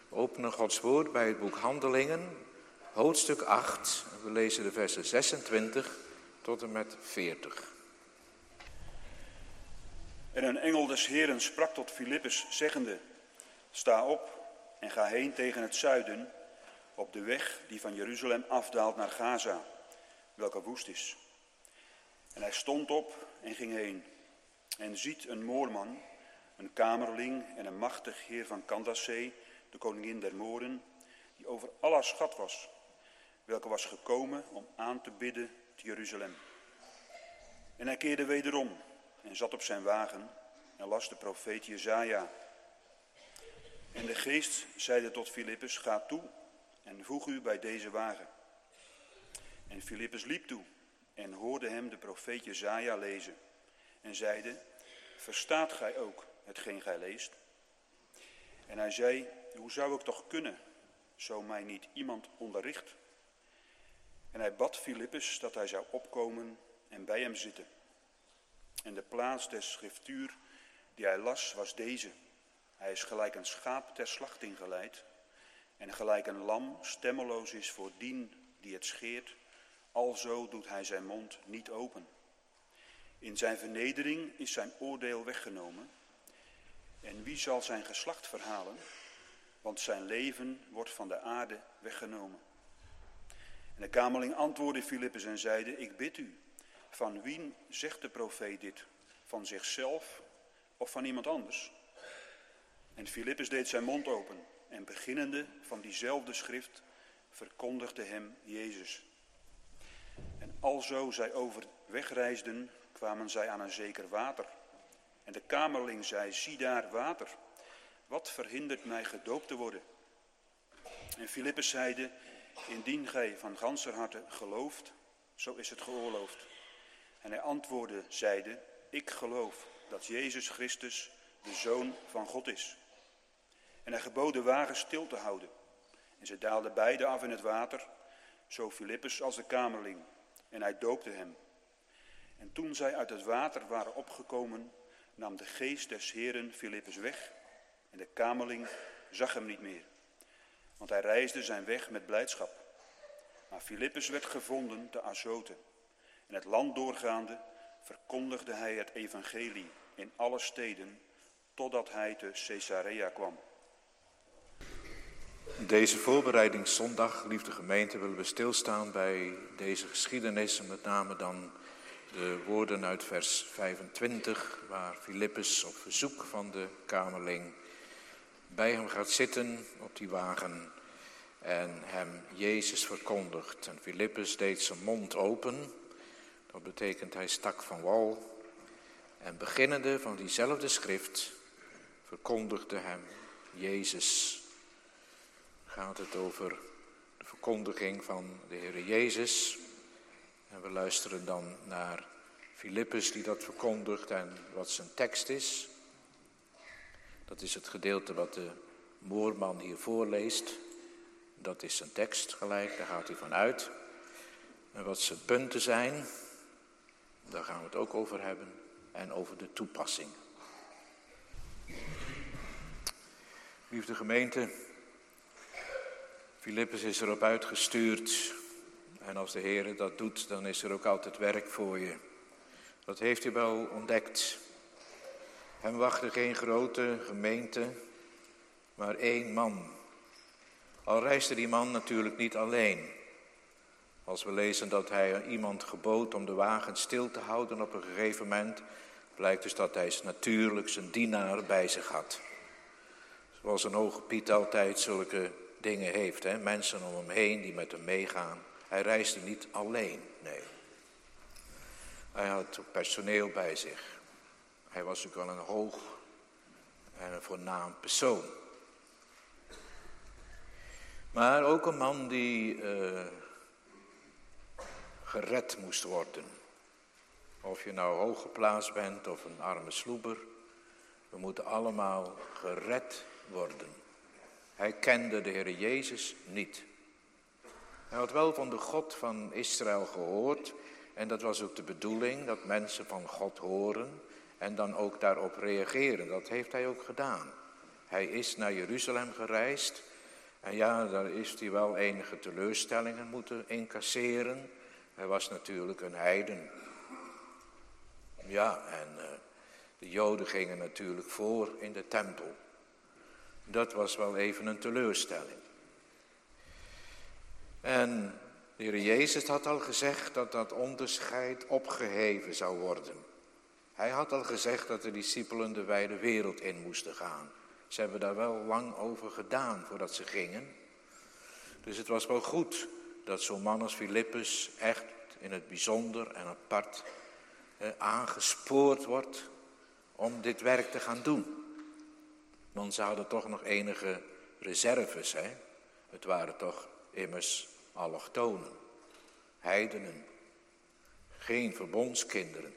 We openen Gods woord bij het boek Handelingen, hoofdstuk 8. We lezen de versen 26 tot en met 40. En een engel des Heeren sprak tot Filippus, zeggende: Sta op en ga heen tegen het zuiden, op de weg die van Jeruzalem afdaalt naar Gaza, welke woest is. En hij stond op en ging heen. En ziet een Moorman, een kamerling en een machtig heer van Candace, de koningin der Mooren, die over aller schat was, welke was gekomen om aan te bidden te Jeruzalem. En hij keerde wederom en zat op zijn wagen en las de profeet Jesaja. En de geest zeide tot Filippus: Ga toe en voeg u bij deze wagen. En Filippus liep toe en hoorde hem de profeet Jesaja lezen. En zeide: Verstaat gij ook hetgeen gij leest? En hij zei: Hoe zou ik toch kunnen, zo mij niet iemand onderricht? En hij bad Filippus dat hij zou opkomen en bij hem zitten. En de plaats des schriftuur die hij las was deze: Hij is gelijk een schaap ter slachting geleid, en gelijk een lam stemmeloos is voor dien die het scheert, alzo doet hij zijn mond niet open. In zijn vernedering is zijn oordeel weggenomen. En wie zal zijn geslacht verhalen? Want zijn leven wordt van de aarde weggenomen. En de kamerling antwoordde Filippus en zeide: Ik bid u, van wien zegt de profeet dit? Van zichzelf of van iemand anders? En Filippus deed zijn mond open en beginnende van diezelfde schrift verkondigde hem Jezus. En alzo zij overweg reisden, kwamen zij aan een zeker water. En de kamerling zei: Zie daar water, wat verhindert mij gedoopt te worden? En Filippus zeide: Indien gij van ganser harte gelooft, zo is het geoorloofd. En hij antwoordde, zeide: Ik geloof dat Jezus Christus de Zoon van God is. En hij gebood de wagen stil te houden. En zij daalden beide af in het water, zo Filippus als de kamerling. En hij doopte hem. En toen zij uit het water waren opgekomen, nam de geest des Heeren Filippus weg. En de kamerling zag hem niet meer, want hij reisde zijn weg met blijdschap. Maar Filippus werd gevonden te Azote. En het land doorgaande verkondigde hij het evangelie in alle steden, totdat hij te Caesarea kwam. Deze voorbereidingszondag, liefde gemeente, willen we stilstaan bij deze geschiedenis. En met name dan de woorden uit vers 25, waar Filippus op verzoek van de kamerling bij hem gaat zitten op die wagen en hem Jezus verkondigt. En Filippus deed zijn mond open, dat betekent hij stak van wal. En beginnende van diezelfde schrift verkondigde hem Jezus. Gaat het over de verkondiging van de Heer Jezus. En we luisteren dan naar Filippus die dat verkondigt en wat zijn tekst is. Dat is het gedeelte wat de Moorman hier voorleest. Dat is zijn tekst gelijk, daar gaat hij van uit. En wat zijn punten zijn, daar gaan we het ook over hebben. En over de toepassing. Liefde gemeente, Filippus is erop uitgestuurd. En als de Heer dat doet, dan is er ook altijd werk voor je. Dat heeft hij wel ontdekt. Hem wachtte geen grote gemeente, maar 1 man. Al reisde die man natuurlijk niet alleen. Als we lezen dat hij iemand gebood om de wagen stil te houden op een gegeven moment, blijkt dus dat hij natuurlijk zijn dienaar bij zich had. Zoals een hoge Piet altijd zulke dingen heeft, hè? Mensen om hem heen die met hem meegaan. Hij reisde niet alleen, nee. Hij had personeel bij zich. Hij was ook wel een hoog en een voornaam persoon. Maar ook een man die gered moest worden. Of je nou hoog geplaatst bent of een arme sloeber. We moeten allemaal gered worden. Hij kende de Heer Jezus niet. Hij had wel van de God van Israël gehoord. En dat was ook de bedoeling, dat mensen van God horen en dan ook daarop reageren. Dat heeft hij ook gedaan. Hij is naar Jeruzalem gereisd En ja, daar heeft hij wel enige teleurstellingen moeten incasseren. Hij was natuurlijk een heiden. Ja, en de Joden gingen natuurlijk voor in de tempel. Dat was wel even een teleurstelling. En de Heer Jezus had al gezegd dat dat onderscheid opgeheven zou worden. Hij had al gezegd dat de discipelen de wijde wereld in moesten gaan. Ze hebben daar wel lang over gedaan voordat ze gingen. Dus het was wel goed dat zo'n man als Filippus echt in het bijzonder en apart aangespoord wordt om dit werk te gaan doen. Want ze hadden toch nog enige reserves. Het waren toch immers allochtonen, heidenen, geen verbondskinderen.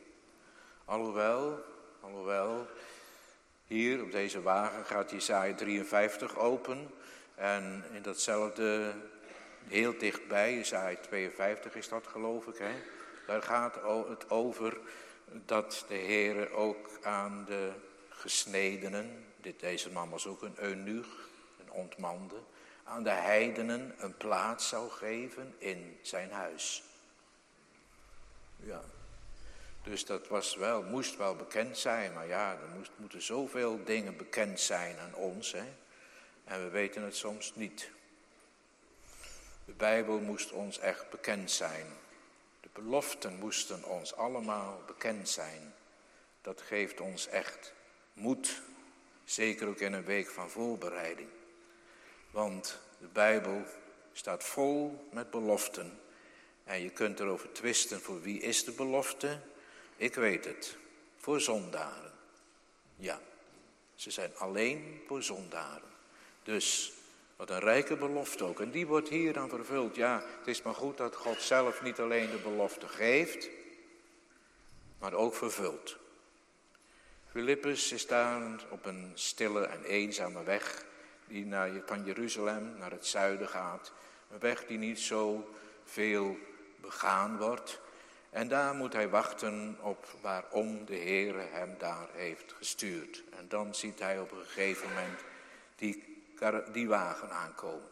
Alhoewel, hier op deze wagen gaat Jesaja 53 open. En in datzelfde, heel dichtbij, Jesaja 52 is dat geloof ik. Daar gaat het over dat de Heere ook aan de gesnedenen, deze man was ook een eunuch, een ontmande, aan de heidenen een plaats zou geven in zijn huis. Ja. Dus dat moest wel bekend zijn, maar ja, er moeten zoveel dingen bekend zijn aan ons, en we weten het soms niet. De Bijbel moest ons echt bekend zijn. De beloften moesten ons allemaal bekend zijn. Dat geeft ons echt moed, zeker ook in een week van voorbereiding. Want de Bijbel staat vol met beloften en je kunt erover twisten voor wie is de belofte. Ik weet het, voor zondaren. Ja, ze zijn alleen voor zondaren. Dus wat een rijke belofte ook. En die wordt hier dan vervuld. Ja, het is maar goed dat God zelf niet alleen de belofte geeft, maar ook vervult. Filippus is daar op een stille en eenzame weg die van Jeruzalem naar het zuiden gaat. Een weg die niet zo veel begaan wordt. En daar moet hij wachten op waarom de Heere hem daar heeft gestuurd. En dan ziet hij op een gegeven moment die wagen aankomen.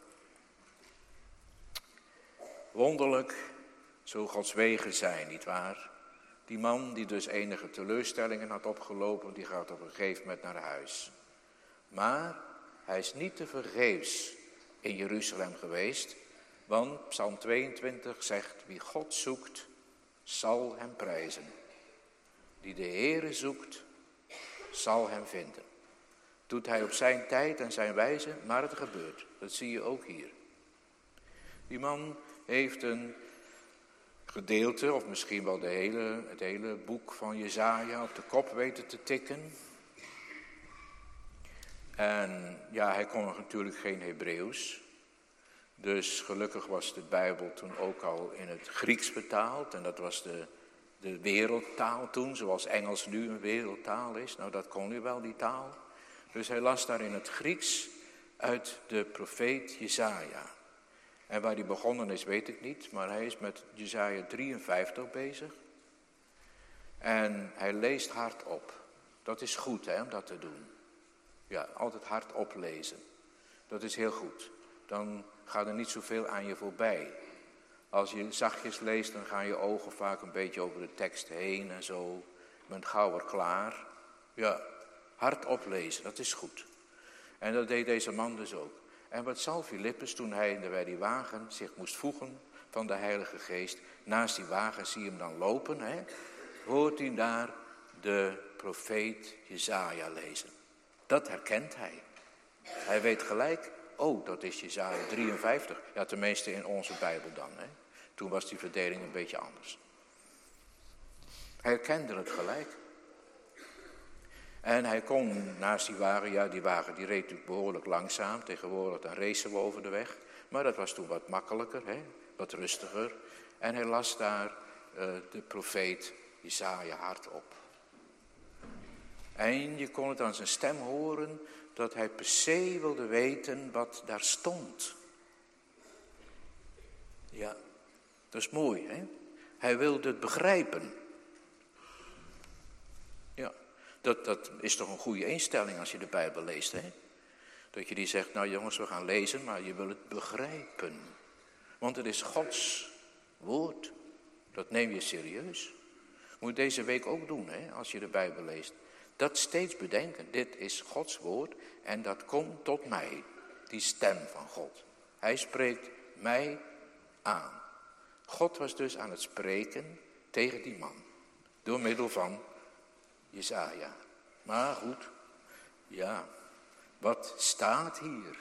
Wonderlijk, zo Gods wegen zijn, nietwaar? Die man die dus enige teleurstellingen had opgelopen, die gaat op een gegeven moment naar huis. Maar hij is niet tevergeefs in Jeruzalem geweest, want Psalm 22 zegt, wie God zoekt, zal hem prijzen. Die de Heere zoekt, zal hem vinden. Doet hij op zijn tijd en zijn wijze, maar het gebeurt. Dat zie je ook hier. Die man heeft een gedeelte, of misschien wel het hele boek van Jesaja op de kop weten te tikken. En ja, hij kon natuurlijk geen Hebreeuws. Dus gelukkig was de Bijbel toen ook al in het Grieks vertaald. En dat was de wereldtaal toen, zoals Engels nu een wereldtaal is. Nou, dat kon nu wel, die taal. Dus hij las daar in het Grieks uit de profeet Jesaja. En waar hij begonnen is, weet ik niet. Maar hij is met Jesaja 53 bezig. En hij leest hardop. Dat is goed, om dat te doen. Ja, altijd hardop lezen. Dat is heel goed. Dan gaat er niet zoveel aan je voorbij. Als je zachtjes leest, dan gaan je ogen vaak een beetje over de tekst heen en zo. Je bent gauw weer klaar. Ja, hardop lezen, dat is goed. En dat deed deze man dus ook. En wat zal Filippus, toen hij bij die wagen zich moest voegen van de Heilige Geest, naast die wagen zie je hem dan lopen, hoort hij daar de profeet Jesaja lezen. Dat herkent hij. Hij weet gelijk, oh, dat is Jesaja 53. Ja, tenminste in onze Bijbel dan. Toen was die verdeling een beetje anders. Hij herkende het gelijk. En hij kon naast die wagen, die wagen die reed natuurlijk behoorlijk langzaam. Tegenwoordig dan racen we over de weg. Maar dat was toen wat makkelijker, wat rustiger. En hij las daar de profeet Jesaja hardop. En je kon het aan zijn stem horen dat hij per se wilde weten wat daar stond. Ja, dat is mooi, Hij wilde het begrijpen. Ja, dat is toch een goede instelling als je de Bijbel leest, Dat je die zegt, nou jongens, we gaan lezen, maar je wil het begrijpen. Want het is Gods woord. Dat neem je serieus. Moet je deze week ook doen, hè, als je de Bijbel leest. Dat steeds bedenken, dit is Gods woord en dat komt tot mij. Die stem van God. Hij spreekt mij aan. God was dus aan het spreken tegen die man. Door middel van Jesaja. Maar goed, ja, wat staat hier?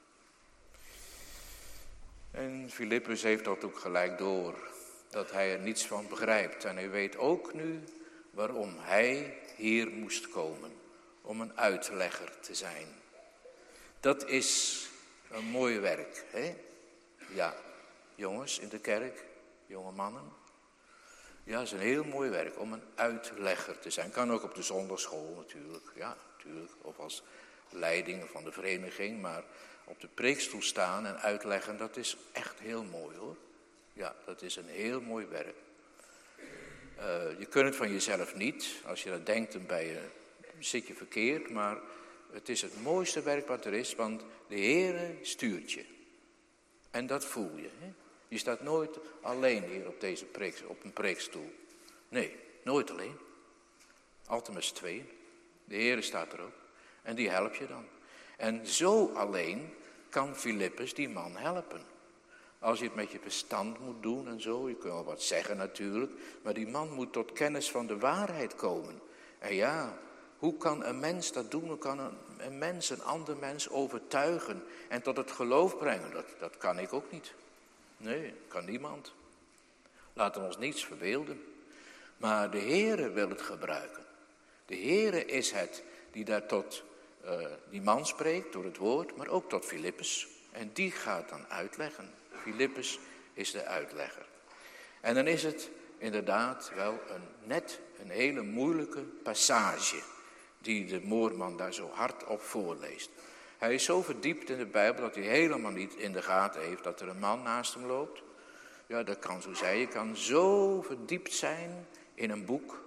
En Filippus heeft dat ook gelijk door. Dat hij er niets van begrijpt. En hij weet ook nu waarom hij hier moest komen. Om een uitlegger te zijn. Dat is een mooi werk, hè? Ja, jongens in de kerk, jonge mannen. Ja, het is een heel mooi werk om een uitlegger te zijn. Kan ook op de zondagschool natuurlijk, ja, natuurlijk. Of als leiding van de vereniging. Maar op de preekstoel staan en uitleggen, dat is echt heel mooi hoor. Ja, dat is een heel mooi werk. Je kunt het van jezelf niet. Als je dat denkt, dan zit je verkeerd. Maar het is het mooiste werk wat er is, want de Heere stuurt je. En dat voel je. Hè? Je staat nooit alleen hier op een preekstoel. Nee, nooit alleen. Altijd met z'n tweeën. De Heere staat er ook. En die helpt je dan. En zo alleen kan Filippus die man helpen. Als je het met je verstand moet doen en zo, je kunt wel wat zeggen natuurlijk, maar die man moet tot kennis van de waarheid komen. En ja, hoe kan een mens dat doen? Hoe kan een ander mens overtuigen en tot het geloof brengen? Dat kan ik ook niet. Nee, dat kan niemand. Laten we ons niets verbeelden. Maar de Heere wil het gebruiken. De Heere is het die daar tot die man spreekt door het woord, maar ook tot Filippus. En die gaat dan uitleggen. Filippus is de uitlegger. En dan is het inderdaad wel net een hele moeilijke passage die de moorman daar zo hard op voorleest. Hij is zo verdiept in de Bijbel dat hij helemaal niet in de gaten heeft dat er een man naast hem loopt. Ja, dat kan zo zijn. Je kan zo verdiept zijn in een boek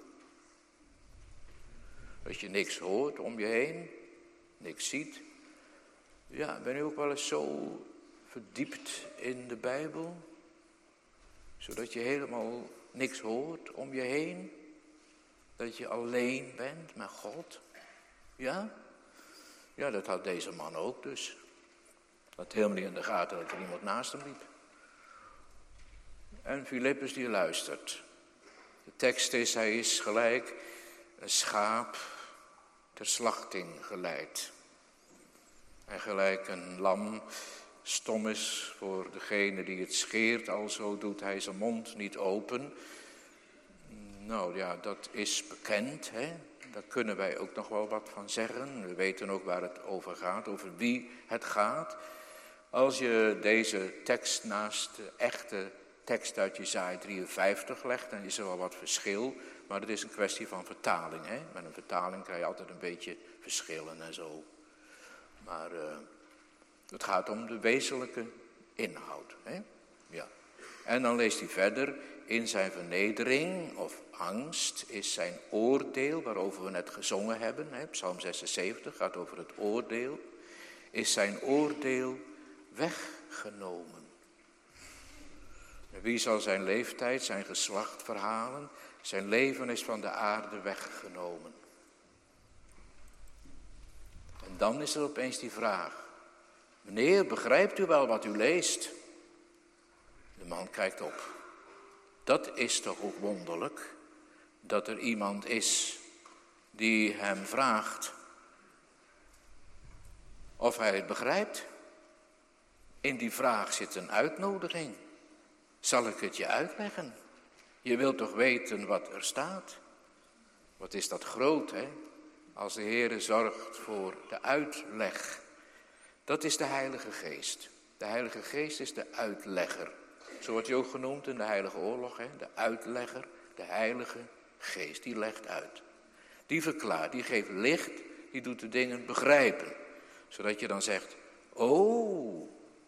dat je niks hoort om je heen, niks ziet. Ja, ben u ook wel eens zo verdiept in de Bijbel, zodat je helemaal niks hoort om je heen, dat je alleen bent met God? Ja? Ja, dat had deze man ook dus. Had helemaal niet in de gaten dat er iemand naast hem liep. En Filippus die luistert. De tekst is, hij is gelijk een schaap ter slachting geleid. En gelijk een lam stom is voor degene die het scheert, alzo doet hij zijn mond niet open. Nou ja, dat is bekend, hè. Daar kunnen wij ook nog wel wat van zeggen. We weten ook waar het over gaat, over wie het gaat. Als je deze tekst naast de echte tekst uit Jesaja 53 legt, dan is er wel wat verschil. Maar het is een kwestie van vertaling, hè. Met een vertaling krijg je altijd een beetje verschillen en zo. Maar het gaat om de wezenlijke inhoud, hè. Ja. En dan leest hij verder, in zijn vernedering of angst is zijn oordeel, waarover we net gezongen hebben, hè, Psalm 76 gaat over het oordeel, is zijn oordeel weggenomen. Wie zal zijn leeftijd, zijn geslacht verhalen? Zijn leven is van de aarde weggenomen. En dan is er opeens die vraag, meneer, begrijpt u wel wat u leest? De man kijkt op. Dat is toch ook wonderlijk, dat er iemand is die hem vraagt of hij het begrijpt. In die vraag zit een uitnodiging. Zal ik het je uitleggen? Je wilt toch weten wat er staat? Wat is dat groot, hè? Als de Heere zorgt voor de uitleg. Dat is de Heilige Geest. De Heilige Geest is de uitlegger. Zo wordt hij ook genoemd in de Heilige Oorlog, hè? De uitlegger, de Heilige Geest, die legt uit. Die verklaart, die geeft licht, die doet de dingen begrijpen. Zodat je dan zegt, oh,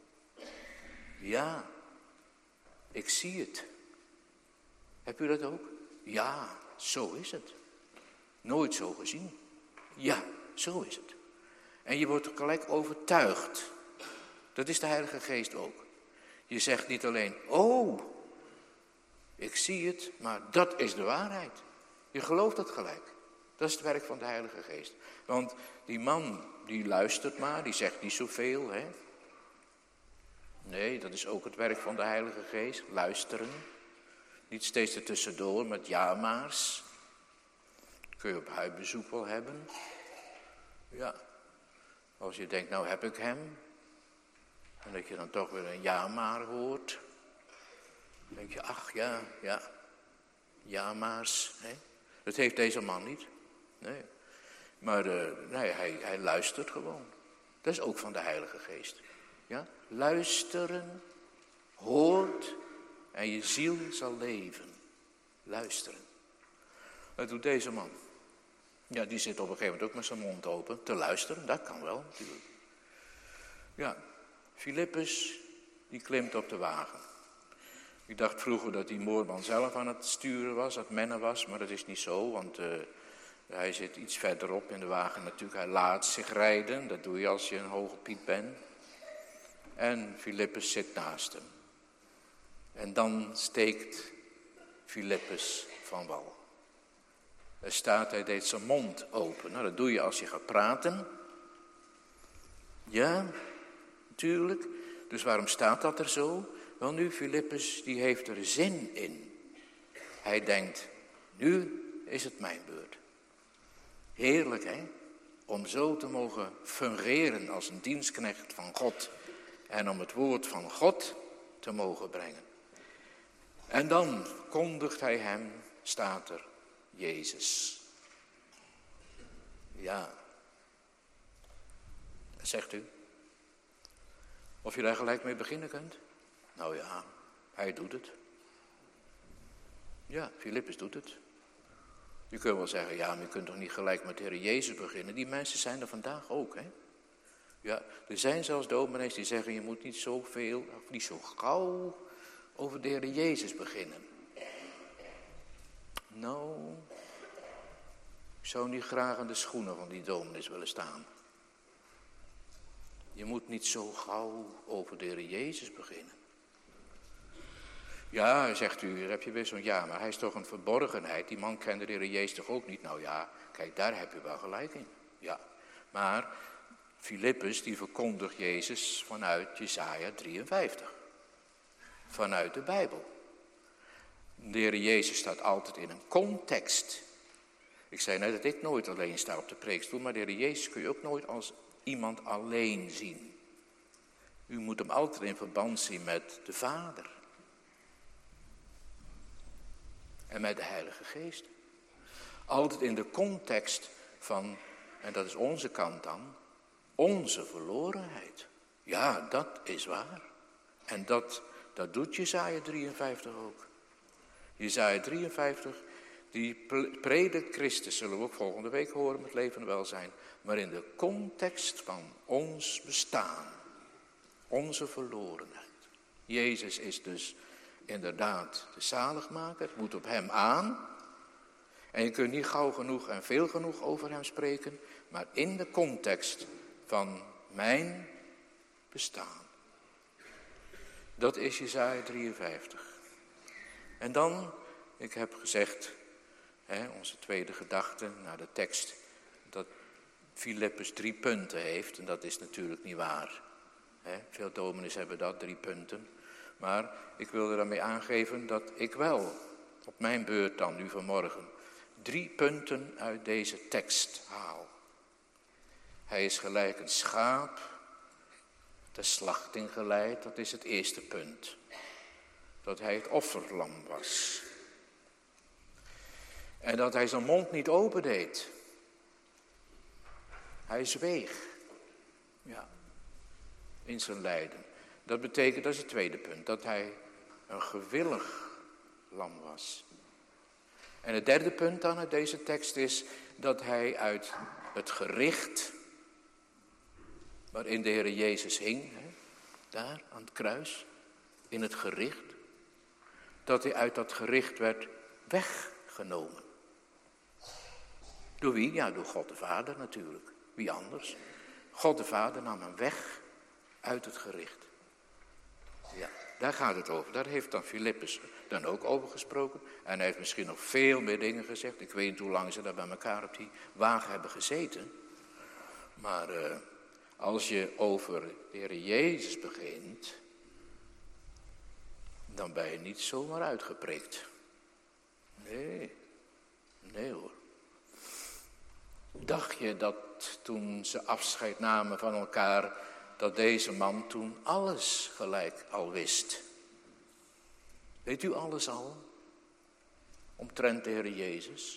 ja, ik zie het. Heb u dat ook? Ja, zo is het. Nooit zo gezien. Ja, zo is het. En je wordt gelijk overtuigd. Dat is de Heilige Geest ook. Je zegt niet alleen, oh, ik zie het, maar dat is de waarheid. Je gelooft het gelijk. Dat is het werk van de Heilige Geest. Want die man, die luistert maar, die zegt niet zoveel, hè. Nee, dat is ook het werk van de Heilige Geest, luisteren. Niet steeds ertussendoor met ja-maars. Kun je op huisbezoek wel hebben. Ja, als je denkt, nou heb ik hem. En dat je dan toch weer een ja-maar hoort. Dan denk je, ach ja, ja-maars. Hè? Dat heeft deze man niet. Nee. Maar hij luistert gewoon. Dat is ook van de Heilige Geest. Ja? Luisteren, hoort en je ziel zal leven. Luisteren. Dat doet deze man. Ja, die zit op een gegeven moment ook met zijn mond open te luisteren. Dat kan wel natuurlijk. Ja, Filippus, die klimt op de wagen. Ik dacht vroeger dat die moorman zelf aan het sturen was, dat mennen was. Maar dat is niet zo, want hij zit iets verderop in de wagen natuurlijk. Hij laat zich rijden, dat doe je als je een hoge piet bent. En Filippus zit naast hem. En dan steekt Filippus van wal. Er staat, hij deed zijn mond open. Nou, dat doe je als je gaat praten. Ja, natuurlijk. Dus waarom staat dat er zo? Wel nu, Filippus, die heeft er zin in. Hij denkt, nu is het mijn beurt. Heerlijk, hè? Om zo te mogen fungeren als een dienstknecht van God. En om het woord van God te mogen brengen. En dan kondigt hij hem, staat er, Jezus. Ja. Zegt u? Of je daar gelijk mee beginnen kunt? Nou ja, hij doet het. Ja, Filippus doet het. Je kunt wel zeggen, ja, maar je kunt toch niet gelijk met de Heer Jezus beginnen. Die mensen zijn er vandaag ook, hè. Ja, er zijn zelfs dominees die zeggen, je moet niet zoveel, of niet zo gauw over de Heer Jezus beginnen. Nou, ik zou niet graag in de schoenen van die dominees willen staan. Je moet niet zo gauw over de Heer Jezus beginnen. Ja, zegt u, hier heb je weer zo'n ja, maar hij is toch een verborgenheid. Die man kende de Heer Jezus toch ook niet? Nou ja, kijk, daar heb je wel gelijk in. Ja, maar Filippus die verkondigt Jezus vanuit Jesaja 53. Vanuit de Bijbel. De Heer Jezus staat altijd in een context. Ik zei net dat ik nooit alleen sta op de preekstoel, maar de Heer Jezus kun je ook nooit als iemand alleen zien. U moet hem altijd in verband zien met de Vader. En met de Heilige Geest. Altijd in de context van, en dat is onze kant dan, onze verlorenheid. Ja, dat is waar. En dat doet Jesaja 53 ook. Jesaja 53, die predikt Christus, zullen we ook volgende week horen met leven en welzijn. Maar in de context van ons bestaan. Onze verlorenheid. Jezus is dus inderdaad de zaligmaker, het moet op hem aan. En je kunt niet gauw genoeg en veel genoeg over hem spreken, maar in de context van mijn bestaan. Dat is Jesaja 53. En dan, ik heb gezegd, onze tweede gedachte naar de tekst, dat Filippus 3 punten heeft. En dat is natuurlijk niet waar. Veel dominees hebben dat, 3 punten. Maar ik wilde daarmee aangeven dat ik wel, op mijn beurt dan nu vanmorgen, 3 punten uit deze tekst haal. Hij is gelijk een schaap, de slachting geleid, dat is het eerste punt. Dat hij het offerlam was. En dat hij zijn mond niet opendeed. Hij zweeg. Ja. In zijn lijden. Dat betekent, dat is het tweede punt, dat hij een gewillig lam was. En het derde punt dan uit deze tekst is dat hij uit het gericht, waarin de Heer Jezus hing, daar aan het kruis, in het gericht, dat hij uit dat gericht werd weggenomen. Door wie? Ja, door God de Vader natuurlijk. Wie anders? God de Vader nam hem weg uit het gericht. Ja, daar gaat het over. Daar heeft dan Filippus dan ook over gesproken. En hij heeft misschien nog veel meer dingen gezegd. Ik weet niet hoe lang ze daar bij elkaar op die wagen hebben gezeten. Maar als je over de Heer Jezus begint, dan ben je niet zomaar uitgepreekt. Nee hoor. Dacht je dat toen ze afscheid namen van elkaar, dat deze man toen alles gelijk al wist? Weet u alles al? Omtrent de Heer Jezus?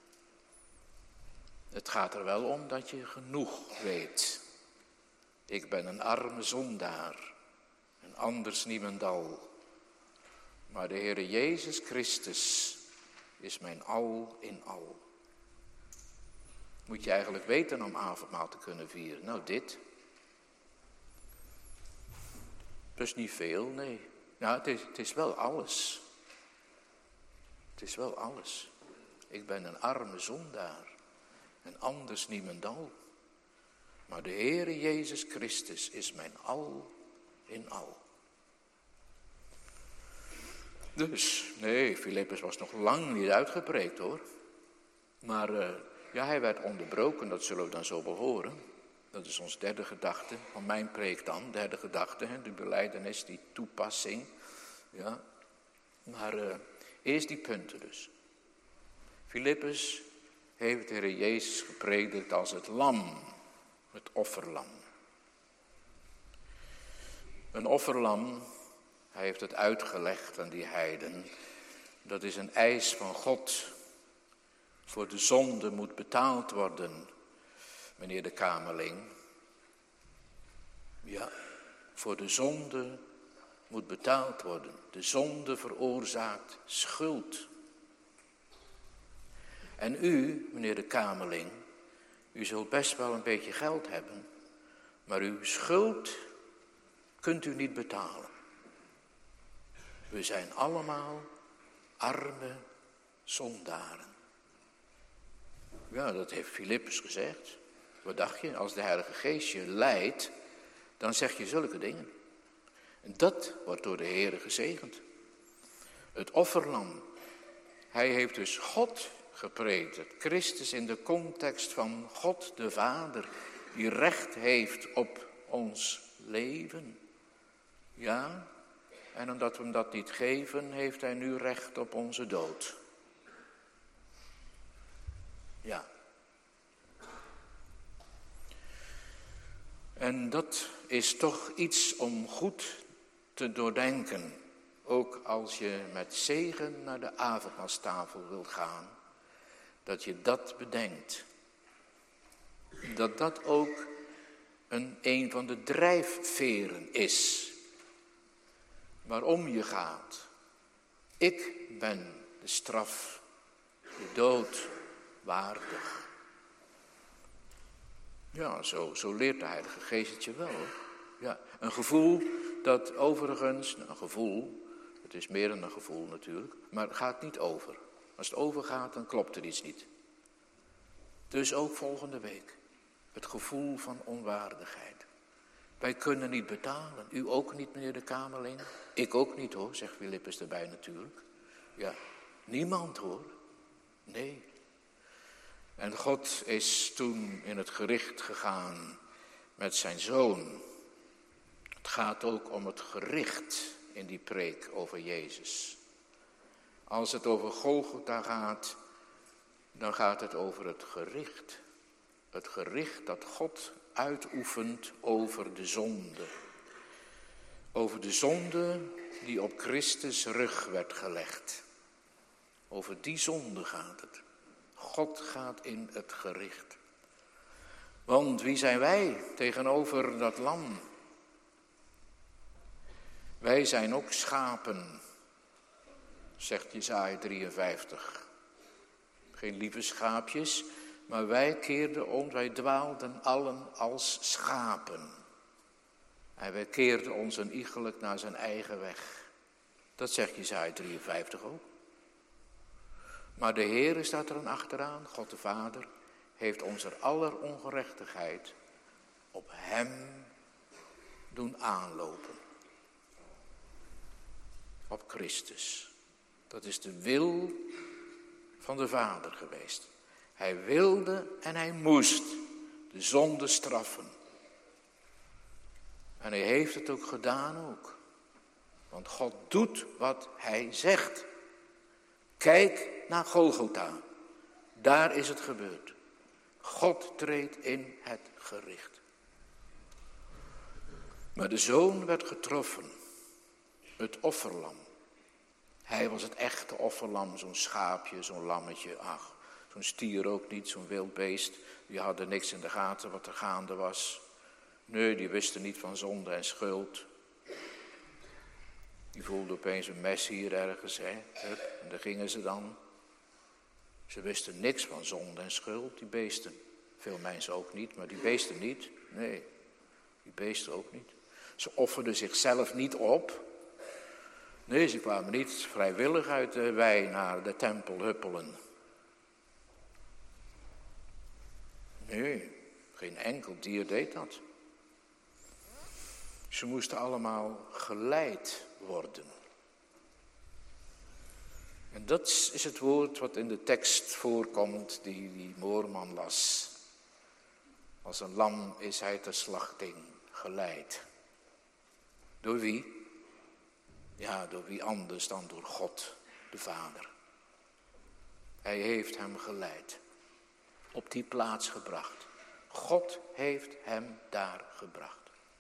Het gaat er wel om dat je genoeg weet. Ik ben een arme zondaar en anders niemendal. Maar de Heer Jezus Christus is mijn al in al. Moet je eigenlijk weten om avondmaal te kunnen vieren? Nou, dit. Dus niet veel, nee. Ja, het is wel alles. Het is wel alles. Ik ben een arme zondaar en anders niemendal. Maar de Heere Jezus Christus is mijn al in al. Dus, nee, Filippus was nog lang niet uitgepreekt hoor. Maar ja, hij werd onderbroken, dat zullen we dan zo wel horen. Dat is ons derde gedachte, van mijn preek dan, derde gedachte, de belijdenis, die toepassing. Ja. Maar eerst die punten dus. Filippus heeft de Heer Jezus gepredikt als het lam, het offerlam. Een offerlam, hij heeft het uitgelegd aan die heiden, dat is een eis van God. Voor de zonde moet betaald worden, meneer de Kamerling. Ja, voor de zonde moet betaald worden. De zonde veroorzaakt schuld. En u, meneer de Kamerling, u zult best wel een beetje geld hebben, maar uw schuld kunt u niet betalen. We zijn allemaal arme zondaren. Ja, dat heeft Filippus gezegd. Wat dacht je? Als de Heilige Geest je leidt, dan zeg je zulke dingen. En dat wordt door de Heere gezegend. Het offerlam. Hij heeft dus God gepredikt. Christus in de context van God de Vader, die recht heeft op ons leven. Ja, en omdat we hem dat niet geven, heeft hij nu recht op onze dood. Ja. En dat is toch iets om goed te doordenken. Ook als je met zegen naar de avondmaalstafel wilt gaan. Dat je dat bedenkt. Dat dat ook een van de drijfveren is. Waarom je gaat. Ik ben de straf, de dood waardig. Ja, zo leert de Heilige Geest het je wel. Ja, een gevoel dat overigens, een gevoel, het is meer dan een gevoel natuurlijk, maar het gaat niet over. Als het overgaat, dan klopt er iets niet. Dus ook volgende week, het gevoel van onwaardigheid. Wij kunnen niet betalen, u ook niet, meneer de Kamerling. Ik ook niet hoor, zegt Filippus erbij natuurlijk. Ja, niemand hoor, nee. En God is toen in het gericht gegaan met zijn zoon. Het gaat ook om het gericht in die preek over Jezus. Als het over Golgotha gaat, dan gaat het over het gericht. Het gericht dat God uitoefent over de zonde. Over de zonde die op Christus rug werd gelegd. Over die zonde gaat het. God gaat in het gericht. Want wie zijn wij tegenover dat lam? Wij zijn ook schapen, zegt Jesaja 53. Geen lieve schaapjes, maar wij dwaalden allen als schapen. En wij keerden ons een iegelijk naar zijn eigen weg. Dat zegt Jesaja 53 ook. Maar de Heere staat er dan achteraan, God de Vader, heeft onze aller ongerechtigheid op hem doen aanlopen. Op Christus. Dat is de wil van de Vader geweest. Hij wilde en hij moest de zonde straffen. En hij heeft het ook gedaan ook. Want God doet wat hij zegt. Kijk naar Golgotha. Daar is het gebeurd. God treedt in het gericht. Maar de zoon werd getroffen. Het offerlam. Hij was het echte offerlam. Zo'n schaapje, zo'n lammetje. Ach, zo'n stier ook niet, zo'n wild beest. Die hadden niks in de gaten wat er gaande was. Nee, die wisten niet van zonde en schuld. Die voelden opeens een mes hier ergens, hè. Hup, en daar gingen ze dan. Ze wisten niks van zonde en schuld, die beesten. Veel mensen ook niet, maar die beesten niet. Nee, die beesten ook niet. Ze offerden zichzelf niet op. Nee, ze kwamen niet vrijwillig uit de wei naar de tempel huppelen. Nee, geen enkel dier deed dat. Ze moesten allemaal geleid worden. En dat is het woord wat in de tekst voorkomt die Moorman las. Als een lam is hij ter slachting geleid. Door wie? Ja, door wie anders dan door God, de Vader. Hij heeft hem geleid. Op die plaats gebracht. God heeft hem daar gebracht.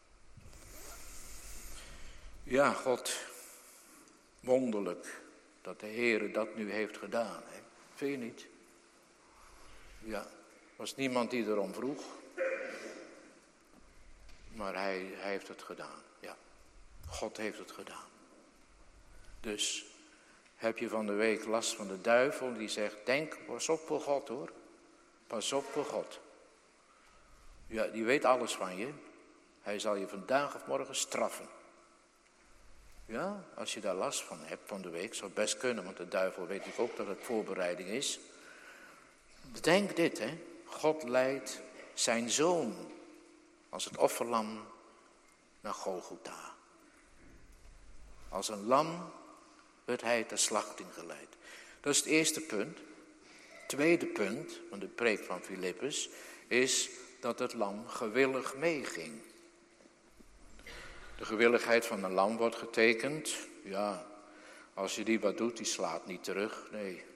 Ja, God, wonderlijk dat de Heere dat nu heeft gedaan. Hè? Vind je niet? Ja, was niemand die erom vroeg. Maar hij heeft het gedaan. Ja, God heeft het gedaan. Dus heb je van de week last van de duivel die zegt, denk, pas op voor God hoor. Pas op voor God. Ja, die weet alles van je. Hij zal je vandaag of morgen straffen. Ja, als je daar last van hebt van de week, zou het best kunnen, want de duivel weet ik ook dat het voorbereiding is. Bedenk dit, hè. God leidt zijn zoon als het offerlam naar Golgotha. Als een lam werd hij ter slachting geleid. Dat is het eerste punt. Het tweede punt van de preek van Filippus is dat het lam gewillig meeging. De gewilligheid van een lam wordt getekend. Ja, als je die wat doet, die slaat niet terug. Nee.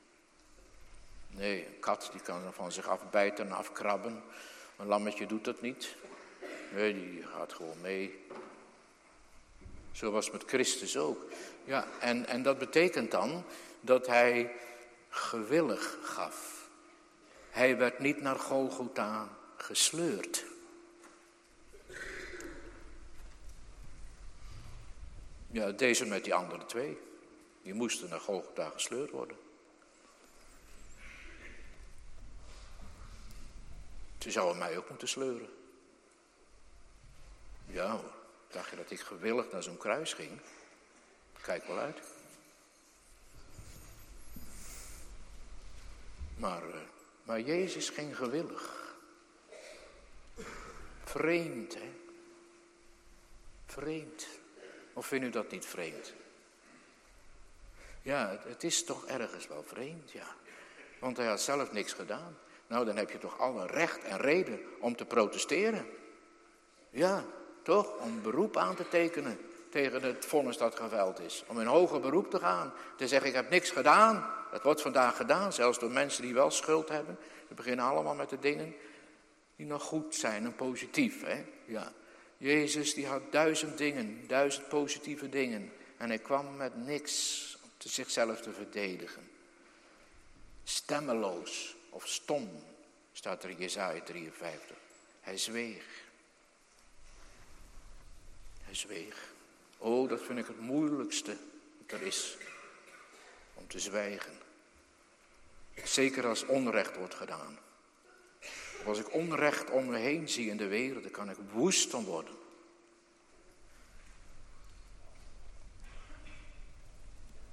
Nee, een kat die kan van zich afbijten en afkrabben. Een lammetje doet dat niet. Nee, die gaat gewoon mee. Zo was het met Christus ook. Ja, en dat betekent dan dat hij gewillig gaf. Hij werd niet naar Golgotha gesleurd. Ja, deze met die andere twee. Die moesten naar Golgotha gesleurd worden. Ze zouden mij ook moeten sleuren. Ja hoor, dacht je dat ik gewillig naar zo'n kruis ging? Kijk wel uit. Maar Jezus ging gewillig. Vreemd, hè? Vreemd. Of vindt u dat niet vreemd? Ja, het is toch ergens wel vreemd, ja. Want hij had zelf niks gedaan. Nou, dan heb je toch alle recht en reden om te protesteren. Ja, toch? Om beroep aan te tekenen tegen het vonnis dat geveld is. Om in hoger beroep te gaan. Te zeggen, ik heb niks gedaan. Dat wordt vandaag gedaan, zelfs door mensen die wel schuld hebben. We beginnen allemaal met de dingen die nog goed zijn en positief, hè. Ja. Jezus die had 1000 dingen, 1000 positieve dingen. En hij kwam met niks om zichzelf te verdedigen. Stemmeloos of stom, staat er in Jesaja 53. Hij zweeg. Hij zweeg. Oh, dat vind ik het moeilijkste wat er is. Om te zwijgen. Zeker als onrecht wordt gedaan. Of als ik onrecht om me heen zie in de wereld, dan kan ik woest van worden.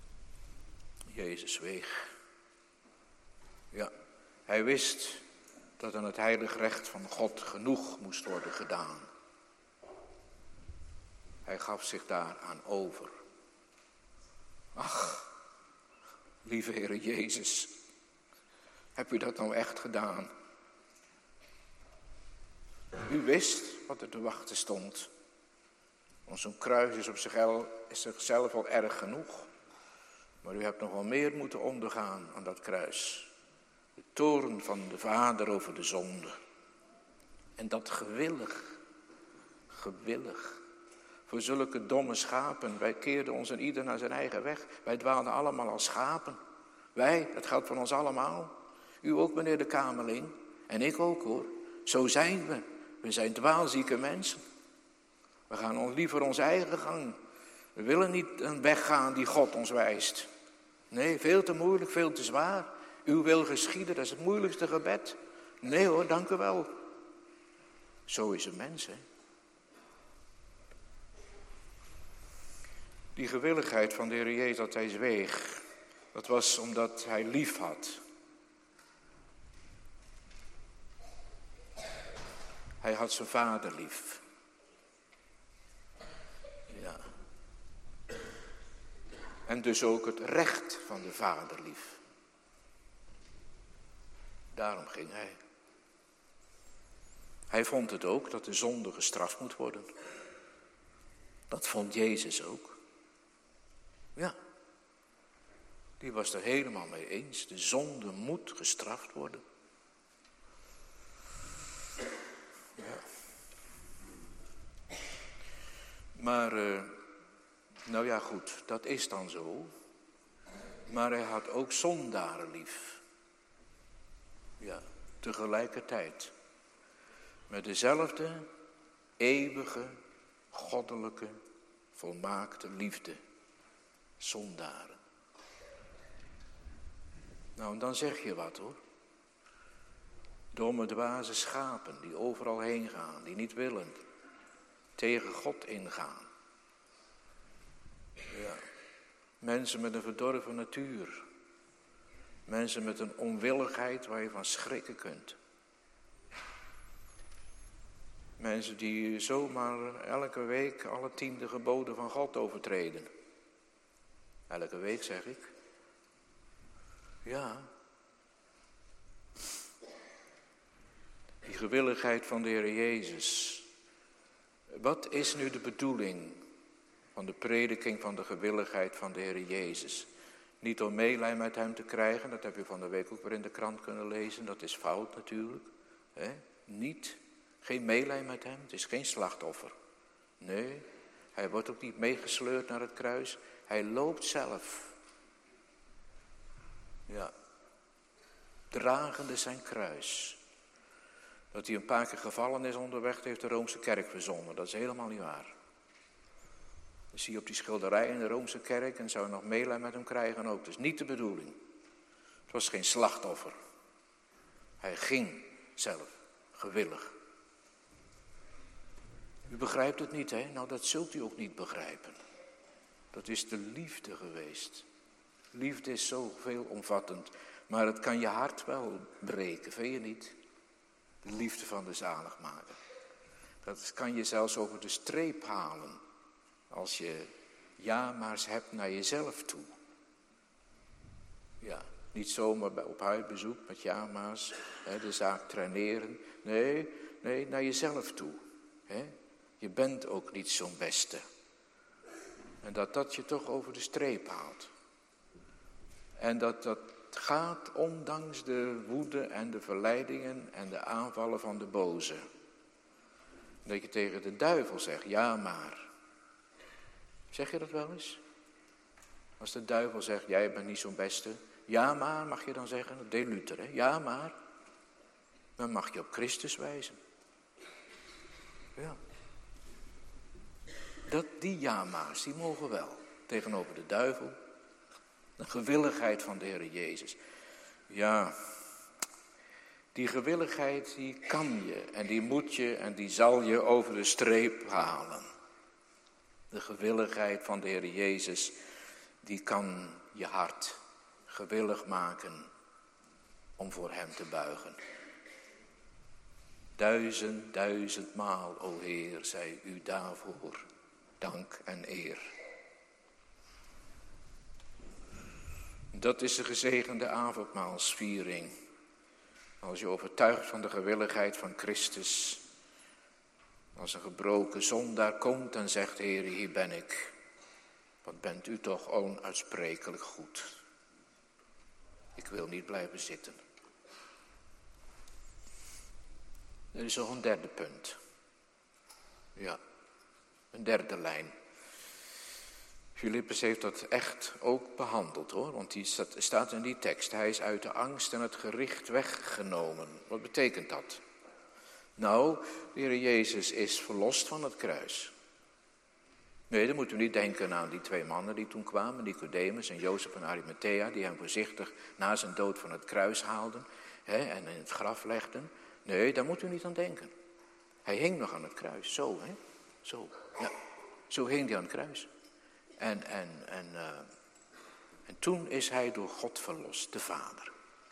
Jezus zweeg. Ja, hij wist dat aan het heilig recht van God genoeg moest worden gedaan. Hij gaf zich daaraan over. Ach, lieve Heere Jezus, heb u dat nou echt gedaan? U wist wat er te wachten stond. Want zo'n kruis is op zichzelf al erg genoeg. Maar u hebt nog wel meer moeten ondergaan aan dat kruis. De toorn van de Vader over de zonde. En dat gewillig. Voor zulke domme schapen. Wij keerden ons en ieder naar zijn eigen weg. Wij dwaalden allemaal als schapen. Wij, dat geldt voor ons allemaal. U ook, meneer de Kamerling. En ik ook, hoor. Zo zijn we. We zijn dwaalzieke mensen. We gaan liever onze eigen gang. We willen niet een weg gaan die God ons wijst. Nee, veel te moeilijk, veel te zwaar. Uw wil geschieden, dat is het moeilijkste gebed. Nee hoor, dank u wel. Zo is een mens, hè. Die gewilligheid van de Heer Jezus dat hij zweeg, dat was omdat hij lief had. Hij had zijn Vader lief. Ja. En dus ook het recht van de Vader lief. Daarom ging hij. Hij vond het ook dat de zonde gestraft moet worden. Dat vond Jezus ook. Ja. Die was er helemaal mee eens. De zonde moet gestraft worden. Ja. Maar, nou ja goed, dat is dan zo. Maar hij had ook zondaren lief. Ja, tegelijkertijd. Met dezelfde eeuwige, goddelijke, volmaakte liefde. Zondaren. Nou, en dan zeg je wat hoor. Domme, dwaze schapen die overal heen gaan, die niet willen. Tegen God ingaan. Ja. Mensen met een verdorven natuur. Mensen met een onwilligheid waar je van schrikken kunt. Mensen die zomaar elke week alle 10e geboden van God overtreden. Elke week zeg ik. Ja. Die gewilligheid van de Heer Jezus. Wat is nu de bedoeling van de prediking van de gewilligheid van de Heer Jezus? Niet om meelij met hem te krijgen, dat heb je van de week ook weer in de krant kunnen lezen. Dat is fout natuurlijk. Niet, geen meelij met hem, het is geen slachtoffer. Nee, hij wordt ook niet meegesleurd naar het kruis. Hij loopt zelf. Ja, dragende zijn kruis. Dat hij een paar keer gevallen is onderweg, heeft de Roomse kerk verzonnen. Dat is helemaal niet waar. Dat zie je op die schilderij in de Roomse kerk en zou nog meelij met hem krijgen ook. Dat is niet de bedoeling. Het was geen slachtoffer. Hij ging zelf, gewillig. U begrijpt het niet, hè? Nou, dat zult u ook niet begrijpen. Dat is de liefde geweest. Liefde is zo veelomvattend, maar het kan je hart wel breken, vind je niet? De liefde van de zaligmaker. Dat kan je zelfs over de streep halen. Als je ja-maars hebt naar jezelf toe. Ja, niet zomaar op huisbezoek met ja-maars, de zaak traineren. Nee, naar jezelf toe. Je bent ook niet zo'n beste. En dat je toch over de streep haalt. En dat gaat ondanks de woede en de verleidingen en de aanvallen van de boze. Dat je tegen de duivel zegt, ja maar. Zeg je dat wel eens? Als de duivel zegt, jij bent niet zo'n beste. Ja maar, mag je dan zeggen, dat deed Luther, hè? Ja maar. Dan mag je op Christus wijzen. Ja. Die ja-ma's, die mogen wel. Tegenover de duivel. De gewilligheid van de Heer Jezus. Ja, die gewilligheid die kan je en die moet je en die zal je over de streep halen. De gewilligheid van de Heer Jezus, die kan je hart gewillig maken om voor hem te buigen. 1000 maal, o Heer, zij u daarvoor dank en eer. Dat is de gezegende avondmaalsviering. Als je overtuigd van de gewilligheid van Christus, als een gebroken zondaar komt en zegt, Heer, hier ben ik. Wat bent u toch onuitsprekelijk goed. Ik wil niet blijven zitten. Er is nog een derde punt. Ja, een derde lijn. Filippus heeft dat echt ook behandeld hoor, want die staat in die tekst. Hij is uit de angst en het gericht weggenomen. Wat betekent dat? Nou, de Heer Jezus is verlost van het kruis. Nee, dan moeten we niet denken aan die 2 mannen die toen kwamen, Nicodemus en Jozef van Arimathea, die hem voorzichtig na zijn dood van het kruis haalden en in het graf legden. Nee, daar moeten we niet aan denken. Hij hing nog aan het kruis, zo, zo, ja, zo hing hij aan het kruis. En toen is hij door God verlost, de Vader.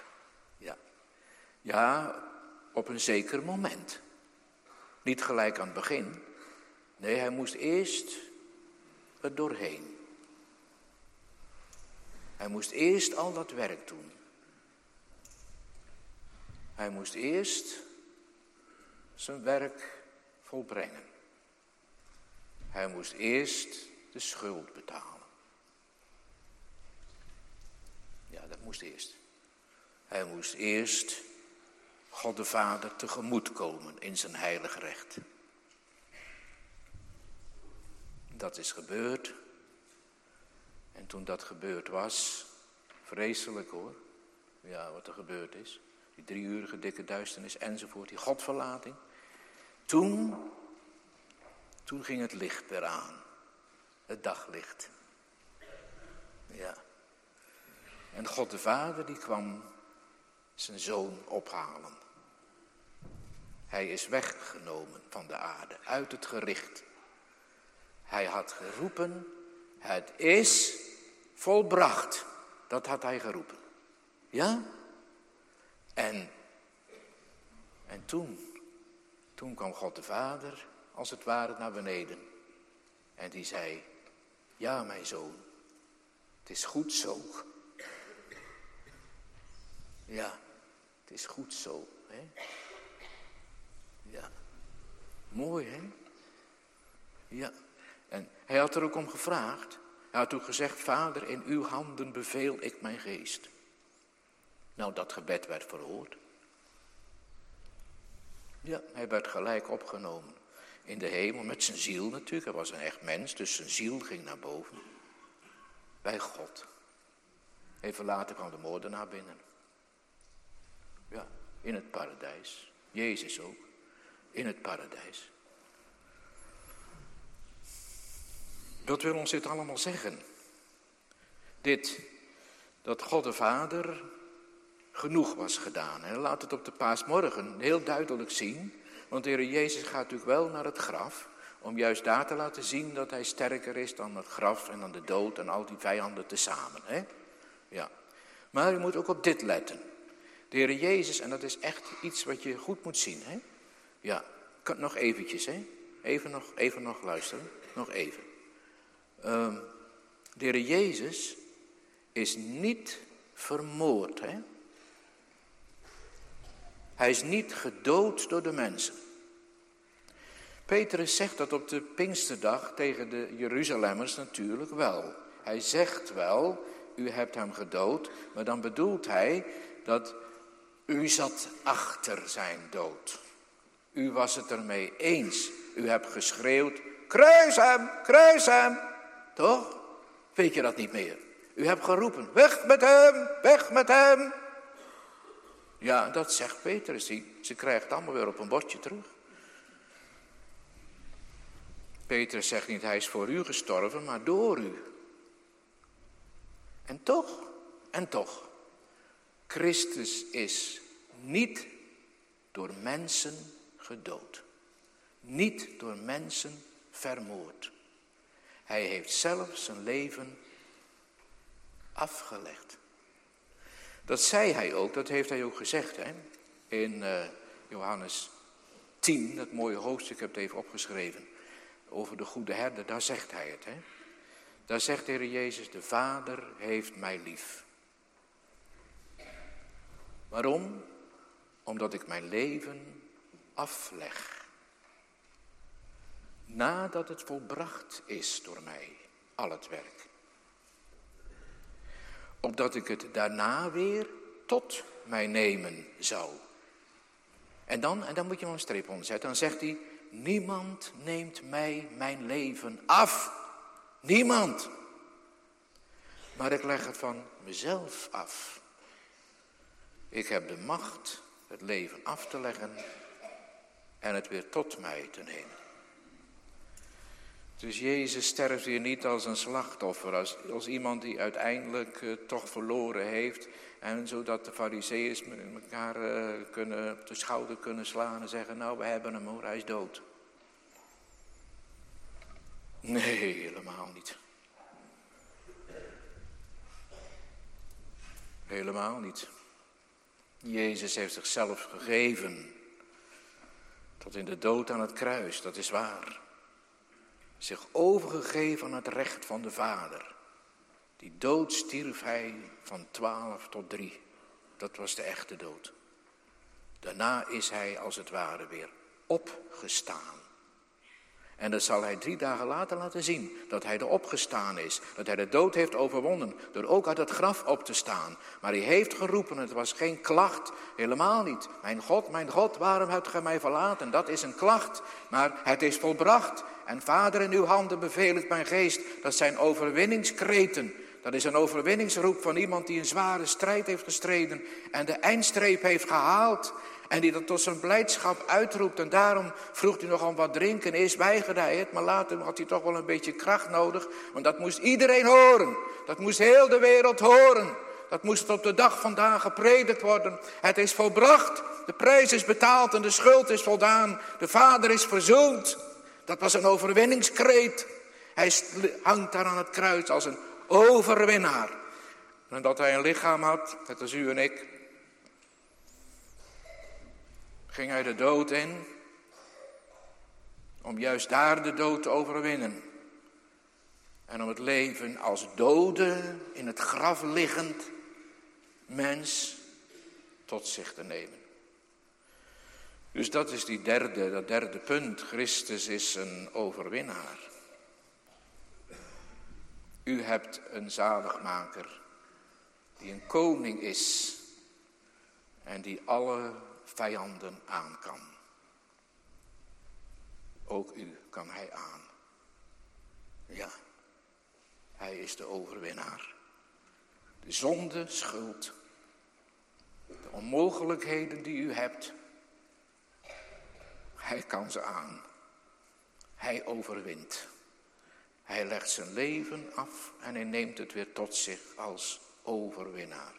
Ja, op een zeker moment. Niet gelijk aan het begin. Nee, hij moest eerst er doorheen. Hij moest eerst al dat werk doen. Hij moest eerst zijn werk volbrengen. Hij moest eerst de schuld betalen. Ja, dat moest eerst. Hij moest eerst God de Vader tegemoetkomen in zijn heilig recht. Dat is gebeurd. En toen dat gebeurd was, vreselijk hoor. Ja, wat er gebeurd is. Die 3-urige dikke duisternis enzovoort, die Godverlating. Toen ging het licht weer aan. Het daglicht. Ja. En God de Vader die kwam zijn zoon ophalen. Hij is weggenomen van de aarde, uit het gericht. Hij had geroepen, het is volbracht. Dat had hij geroepen. Ja? En toen kwam God de Vader, als het ware, naar beneden. En die zei, ja mijn zoon, het is goed zo. Ja, het is goed zo. Hè? Ja, mooi hè? Ja, en hij had er ook om gevraagd. Hij had ook gezegd, Vader, in uw handen beveel ik mijn geest. Nou, dat gebed werd verhoord. Ja, hij werd gelijk opgenomen in de hemel met zijn ziel natuurlijk. Hij was een echt mens, dus zijn ziel ging naar boven. Bij God. Even later kwam de moordenaar binnen. Ja, in het paradijs. Jezus ook. In het paradijs. Wat wil ons dit allemaal zeggen? Dat God de Vader genoeg was gedaan. En laat het op de paasmorgen heel duidelijk zien. Want de Heer Jezus gaat natuurlijk wel naar het graf. Om juist daar te laten zien dat hij sterker is dan het graf en dan de dood en al die vijanden tezamen. Hè? Ja. Maar u moet ook op dit letten. De Heer Jezus, en dat is echt iets wat je goed moet zien. Hè? Ja, nog eventjes. Hè? Even nog luisteren. Nog even. De Heer Jezus is niet vermoord. Hè? Hij is niet gedood door de mensen. Petrus zegt dat op de Pinksterdag tegen de Jeruzalemmers natuurlijk wel. Hij zegt wel, u hebt hem gedood, maar dan bedoelt hij dat u zat achter zijn dood. U was het ermee eens. U hebt geschreeuwd, kruis hem, kruis hem. Toch? Weet je dat niet meer? U hebt geroepen, weg met hem, weg met hem. Ja, dat zegt Petrus. Ze krijgt het allemaal weer op een bordje terug. Petrus zegt niet, hij is voor u gestorven, maar door u. En toch. Christus is niet door mensen gedood. Niet door mensen vermoord. Hij heeft zelf zijn leven afgelegd. Dat zei hij ook, dat heeft hij ook gezegd hè? In Johannes 10, dat mooie hoofdstuk, ik heb het even opgeschreven, over de goede herder, daar zegt hij het. Hè? Daar zegt de Heer Jezus, de Vader heeft mij lief. Waarom? Omdat ik mijn leven afleg. Nadat het volbracht is door mij, al het werk. Opdat ik het daarna weer tot mij nemen zou. En dan moet je maar een streep onder zetten. Dan zegt hij, niemand neemt mij mijn leven af. Niemand. Maar ik leg het van mezelf af. Ik heb de macht het leven af te leggen en het weer tot mij te nemen. Dus Jezus sterft hier niet als een slachtoffer, als iemand die uiteindelijk toch verloren heeft. En zodat de Farizeeërs elkaar op de schouder kunnen slaan en zeggen, nou we hebben hem hoor, hij is dood. Nee, helemaal niet. Helemaal niet. Jezus heeft zichzelf gegeven tot in de dood aan het kruis, dat is waar. Zich overgegeven aan het recht van de Vader. Die dood stierf hij van 12 tot 3. Dat was de echte dood. Daarna is hij als het ware weer opgestaan. En dat zal hij 3 dagen later laten zien. Dat hij er opgestaan is. Dat hij de dood heeft overwonnen. Door ook uit het graf op te staan. Maar hij heeft geroepen. Het was geen klacht. Helemaal niet. Mijn God, waarom hebt gij mij verlaten? Dat is een klacht. Maar het is volbracht. En Vader, in uw handen beveel ik mijn geest. Dat zijn overwinningskreten. Dat is een overwinningsroep van iemand die een zware strijd heeft gestreden. En de eindstreep heeft gehaald. En die dat tot zijn blijdschap uitroept. En daarom vroeg hij nog om wat drinken. Eerst weigerde hij het, maar later had hij toch wel een beetje kracht nodig. Want dat moest iedereen horen. Dat moest heel de wereld horen. Dat moest op de dag vandaag gepredikt worden. Het is volbracht. De prijs is betaald en de schuld is voldaan. De Vader is verzoend. Dat was een overwinningskreet. Hij hangt daar aan het kruis als een overwinnaar. En dat hij een lichaam had, net als u en ik, ging hij de dood in, om juist daar de dood te overwinnen. En om het leven als dode, in het graf liggend mens tot zich te nemen. Dus dat is dat derde punt. Christus is een overwinnaar. U hebt een zaligmaker die een koning is en die alle vijanden aan kan. Ook u kan hij aan. Ja, hij is de overwinnaar. De zonde, schuld, de onmogelijkheden die u hebt, hij kan ze aan. Hij overwint. Hij legt zijn leven af en hij neemt het weer tot zich als overwinnaar.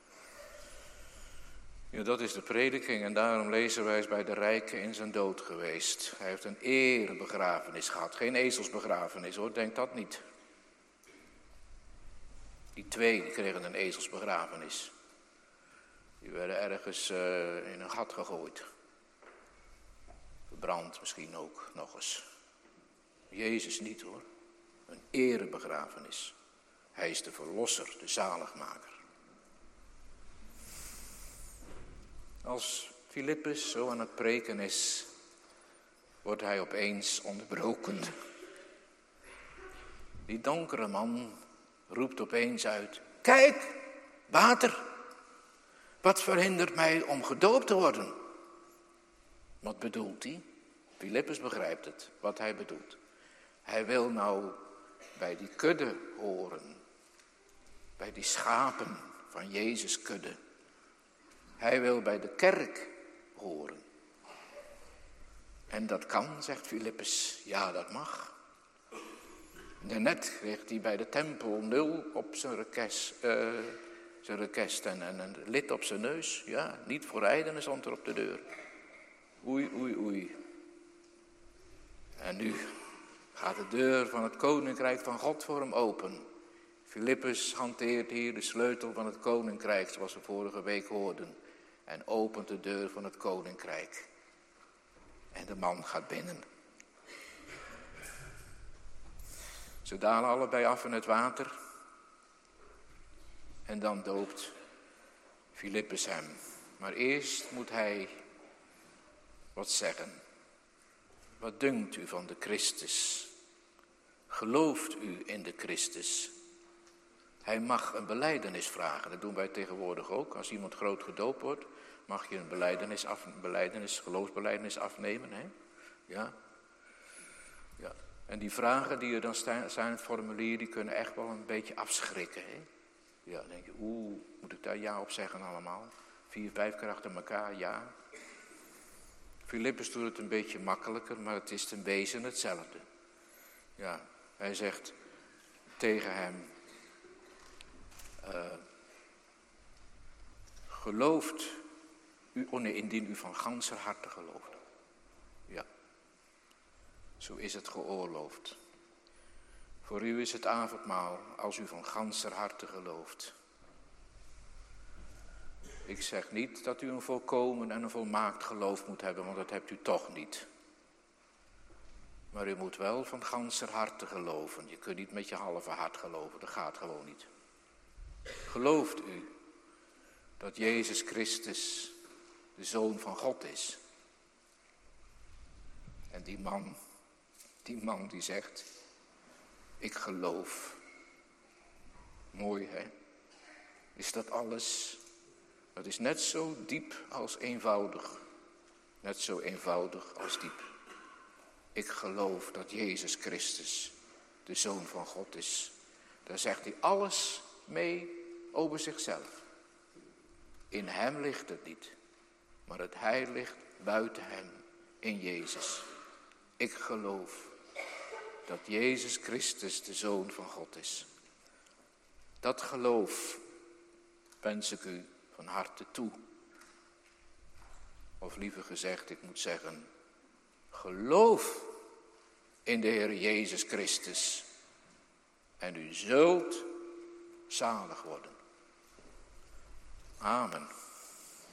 Ja, dat is de prediking en daarom lezen wij bij de rijke in zijn dood geweest. Hij heeft een erebegrafenis gehad. Geen ezelsbegrafenis hoor, denk dat niet. Die 2 die kregen een ezelsbegrafenis. Die werden ergens in een gat gegooid. Verbrand misschien ook nog eens. Jezus niet hoor. Een erebegrafenis. Hij is de verlosser, de zaligmaker. Als Filippus zo aan het preken is, wordt hij opeens onderbroken. Die donkere man roept opeens uit, kijk, water, wat verhindert mij om gedoopt te worden? Wat bedoelt hij? Filippus begrijpt het, wat hij bedoelt. Hij wil nou bij die kudde horen, bij die schapen van Jezus' kudde. Hij wil bij de kerk horen. En dat kan, zegt Filippus. Ja, dat mag. Daarnet kreeg hij bij de tempel 0 op zijn rekest en een lid op zijn neus. Ja, niet voor ijdenen stond er op de deur. Oei, oei, oei. En nu gaat de deur van het koninkrijk van God voor hem open. Filippus hanteert hier de sleutel van het koninkrijk, zoals we vorige week hoorden. En opent de deur van het koninkrijk. En de man gaat binnen. Ze dalen allebei af in het water. En dan doopt Filippus hem. Maar eerst moet hij wat zeggen. Wat dunkt u van de Christus? Gelooft u in de Christus? Hij mag een belijdenis vragen. Dat doen wij tegenwoordig ook. Als iemand groot gedoopt wordt, mag je een geloofsbelijdenis afnemen. Hè? Ja. En die vragen die er dan staan in het formulier, die kunnen echt wel een beetje afschrikken. Hè? Ja, dan denk je, moet ik daar ja op zeggen allemaal? 4, 5 keer achter elkaar, ja. Filippus doet het een beetje makkelijker, maar het is ten wezen hetzelfde. Ja, hij zegt tegen hem, gelooft u, indien u van ganser harte gelooft. Ja, zo is het geoorloofd. Voor u is het avondmaal als u van ganser harte gelooft. Ik zeg niet dat u een volkomen en een volmaakt geloof moet hebben, want dat hebt u toch niet. Maar u moet wel van ganser harte geloven. Je kunt niet met je halve hart geloven, dat gaat gewoon niet. Gelooft u dat Jezus Christus de Zoon van God is? En die man die zegt, ik geloof. Mooi, hè? Is dat alles? Dat is net zo diep als eenvoudig. Net zo eenvoudig als diep. Ik geloof dat Jezus Christus de Zoon van God is. Daar zegt hij alles mee over zichzelf. In hem ligt het niet, maar het heil ligt buiten hem, in Jezus. Ik geloof dat Jezus Christus de Zoon van God is. Dat geloof wens ik u van harte toe. Of liever gezegd, ik moet zeggen, geloof in de Heer Jezus Christus en u zult zalig worden. Amen.